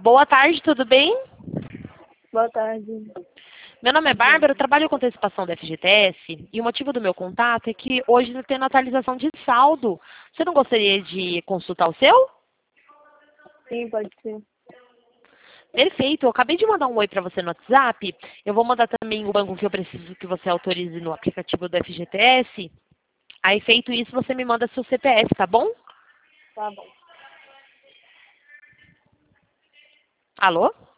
Boa tarde, tudo bem? Boa tarde. Meu nome é Bárbara, eu trabalho com antecipação da FGTS e o motivo do meu contato é que hoje está tendo atualização de saldo. Você não gostaria de consultar o seu? Sim, pode ser. Perfeito, eu acabei de mandar um oi para você no WhatsApp. Eu vou mandar também o banco que eu preciso que você autorize no aplicativo do FGTS. Aí, feito isso, você me manda seu CPF, tá bom? Tá bom. Alô?